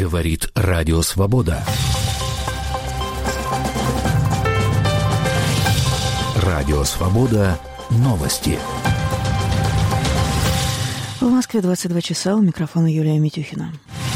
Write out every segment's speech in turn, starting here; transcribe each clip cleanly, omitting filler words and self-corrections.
Говорит Радио Свобода. Радио Свобода. Новости. В Москве 22 часа. У микрофона Юлия Митюхина.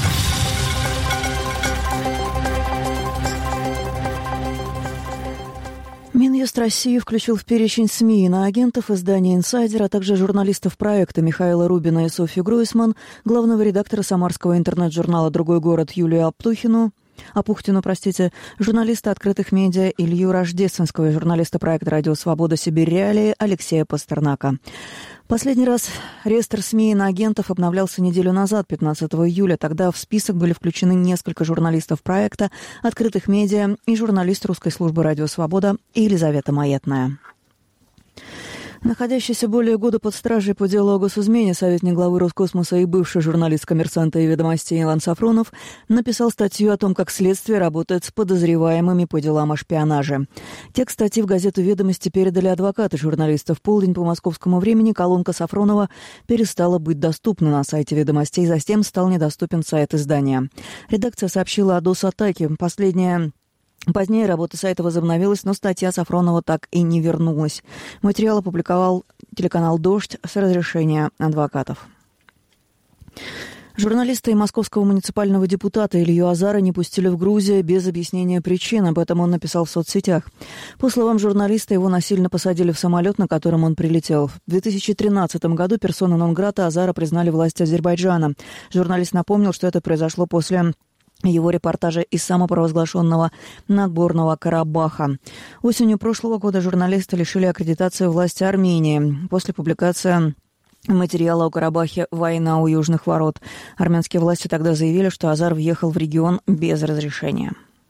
Минюст России включил в перечень СМИ иноагентов издания «Инсайдер», а также журналистов проекта Михаила Рубина и Софью Гройсман, главного редактора самарского интернет-журнала «Другой город» Юлию Апухтину, журналиста открытых медиа Илью Рождественского и журналиста проекта «Радио Свобода. Сибирь Реалии» Алексея Пастернака. Последний раз реестр СМИ иноагентов обновлялся неделю назад, 15 июля. Тогда в список были включены несколько журналистов проекта, открытых медиа и журналист русской службы «Радио Свобода» Елизавета Маетная. Находящийся более года под стражей по делу о госизмене советник главы Роскосмоса и бывший журналист «Коммерсанта» и «Ведомостей» Иван Сафронов написал статью о том, как следствие работает с подозреваемыми по делам о шпионаже. Текст статьи в газету «Ведомости» передали адвокаты журналиста. В полдень по московскому времени колонка Сафронова перестала быть доступна на сайте «Ведомостей», затем стал недоступен сайт издания. Редакция сообщила о DOS-атаке. Позднее работа сайта возобновилась, но статья Сафронова так и не вернулась. Материал опубликовал телеканал «Дождь» с разрешения адвокатов. Журналиста и московского муниципального депутата Илью Азара не пустили в Грузию без объяснения причин. Об этом он написал в соцсетях. По словам журналиста, его насильно посадили в самолет, на котором он прилетел. В 2013 году персона нон-грата Азара признали власти Азербайджана. Журналист напомнил, что это произошло после его репортажа из самопровозглашенного Нагорного Карабаха. Осенью прошлого года журналиста лишили аккредитации власти Армении после публикации материала о Карабахе «Война у южных ворот». Армянские власти тогда заявили, что Азар въехал в регион без разрешения.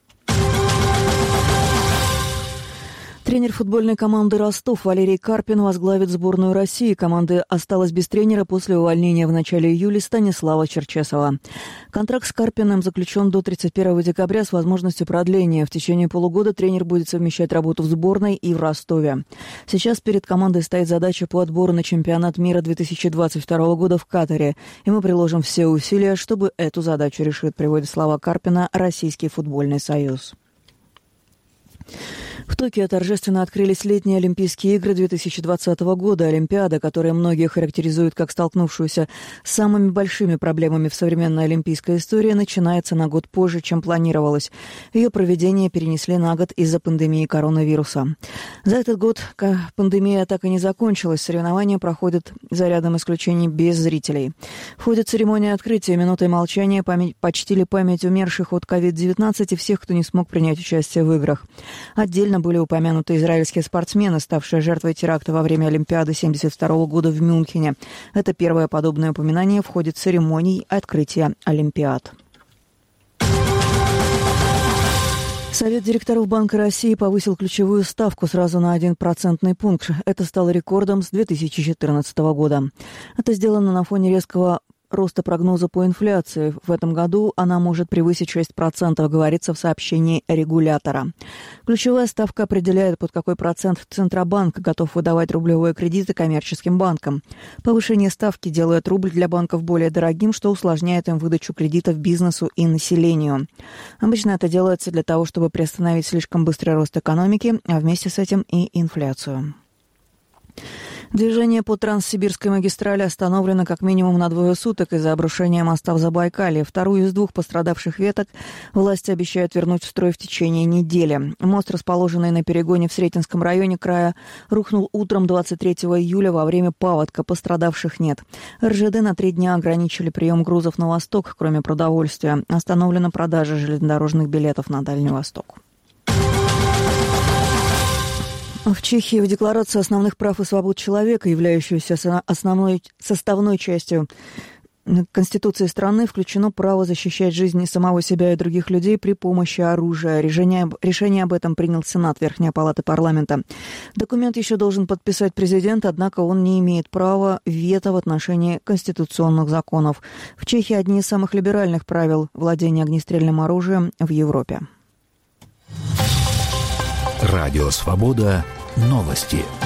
Тренер футбольной команды «Ростов» Валерий Карпин возглавит сборную России. Команда осталась без тренера после увольнения в начале июля Станислава Черчесова. Контракт с Карпиным заключен до 31 декабря с возможностью продления. В течение полугода тренер будет совмещать работу в сборной и в Ростове. Сейчас перед командой стоит задача по отбору на чемпионат мира 2022 года в Катаре. И мы приложим все усилия, чтобы эту задачу решить, приводит слова Карпина Российский футбольный союз. В Токио торжественно открылись летние Олимпийские игры 2020 года. Олимпиада, которая многие характеризуют как столкнувшуюся с самыми большими проблемами в современной олимпийской истории, начинается на год позже, чем планировалось. Ее проведение перенесли на год из-за пандемии коронавируса. За этот год пандемия так и не закончилась. Соревнования проходят, за рядом исключений, без зрителей. В ходе церемонии открытия минутой молчания почтили память умерших от COVID-19 и всех, кто не смог принять участие в играх. Отдельно были упомянуты израильские спортсмены, ставшие жертвой теракта во время Олимпиады 1972 года в Мюнхене. Это первое подобное упоминание в ходе церемоний открытия Олимпиад. Совет директоров Банка России повысил ключевую ставку сразу на 1 процентный пункт. Это стало рекордом с 2014 года. Это сделано на фоне резкого роста прогноза по инфляции. В этом году она может превысить 6%, говорится в сообщении регулятора. Ключевая ставка определяет, под какой процент Центробанк готов выдавать рублевые кредиты коммерческим банкам. Повышение ставки делает рубль для банков более дорогим, что усложняет им выдачу кредитов бизнесу и населению. Обычно это делается для того, чтобы приостановить слишком быстрый рост экономики, а вместе с этим и инфляцию. Движение по Транссибирской магистрали остановлено как минимум на 2 суток из-за обрушения моста в Забайкалье. Вторую из 2 пострадавших веток власти обещают вернуть в строй в течение недели. Мост, расположенный на перегоне в Сретенском районе края, рухнул утром 23 июля во время паводка. Пострадавших нет. РЖД на 3 дня ограничили прием грузов на восток, кроме продовольствия. Остановлена продажа железнодорожных билетов на Дальний Восток. В Чехии в Декларации основных прав и свобод человека, являющейся основной составной частью Конституции страны, включено право защищать жизни самого себя и других людей при помощи оружия. Решение об этом принял Сенат Верхней Палаты парламента. Документ еще должен подписать президент, однако он не имеет права вето в отношении конституционных законов. В Чехии одни из самых либеральных правил владения огнестрельным оружием в Европе. Радио Свобода. Новости.